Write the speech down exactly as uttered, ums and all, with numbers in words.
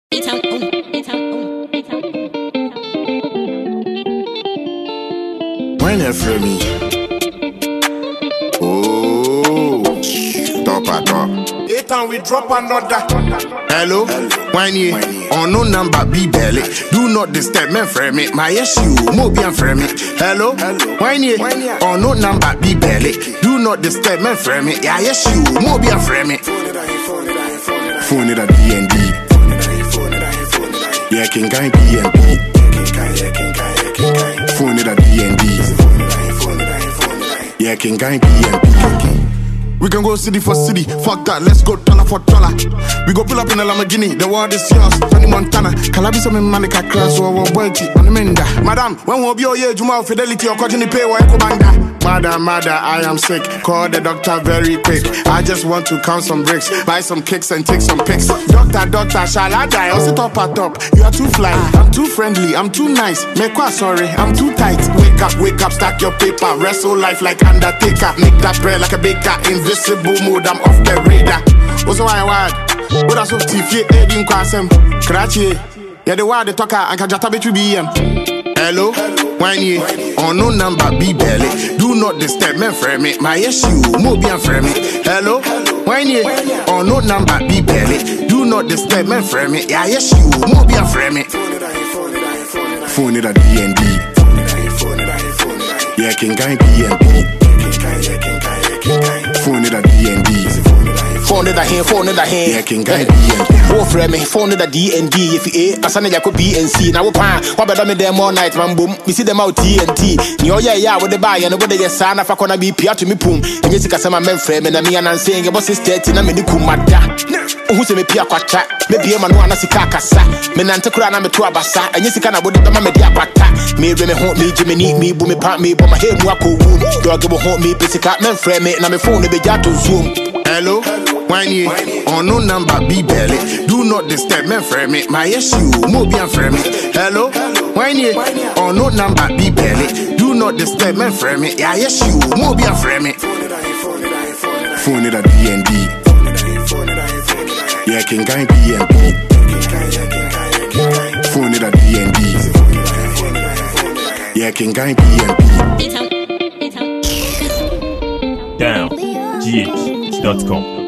When you free me, oh, top at top. Eight and we drop another. Hello, when you on no number be belly. Do not disturb me, frame me. My issue, Mobi and frame me. Hello, when you on no number be belly. Do not disturb me, frame me. Yeah, yes you, Mobi and frame me. Phone it at D and D. Yeah, King Guy B and B. Phone it at D and D. Yeah, King Guy B and B. We can go city for city, fuck that, let's go dollar for dollar. We go pull up in a Lamborghini, the world is yours, Fanny Montana. Calabi some manica class or boy on the menda. Madam, when will be your year, Juma Fidelity or cotton pay or Echo Banda? Mother, mother, I am sick, call the doctor very quick. I just want to count some bricks, buy some kicks and take some pics. Doctor, doctor, shall I die? I'll sit up at top. You are too fly, I'm too friendly, I'm too nice. Make what sorry, I'm too tight. Wake up, wake up, stack your paper. Wrestle life like Undertaker. Make that bread like a baker. Invisible mode, I'm off the radar. What's my word? What that's what T V eighteen kwasem. Krachi. Yeah, the word the talker and Kajata be to be him. Hello, when you on no number be belly. Do not disturb me, frame me. My issue, Mobi and frame me. Hello, when you on no number be belly. Do not disturb me, frame me. Yeah, yes you, Mobi and frame me. Phone it at D and D. Yeah, King Guy B and B. Phone it at D and D. Phone it at here, phone it at here. Yeah, King Guy B and B. Oh, friend me, phone it at D and D. If you A, I send it B and C. Now, what better me them all night, man, boom. We see them out T and T. You yeah, yeah, with the buy and with the son of a corner be Pia to me, boom. And Jessica, some men frame and me and I'm saying about his thirty and I'm in the Kumada. Who's a me Pia Quacha? Maybe a man who anasi kakasa. Menantakura and I'm a tuabasa. And Jessica, I would have done my dear Pata. Me, me, haunt me, Jimmy, need me, boom, me, part me, but my hair, Wako wound. Dog will haunt me, Pessica, men frame me, and I'm a phone, the Bejato Zoom. Hello, when you on no number be belly. Do not disturb me, frame me. My issue, Mobi and frame me. Hello, when you on no number be belly. Do not disturb me, frame me. Yeah, yes you, Mobi and frame me. Phone it at D and D. Yeah, King Guy B and B. Phone it at D and D. Yeah, King Guy B and B. Down G H dot com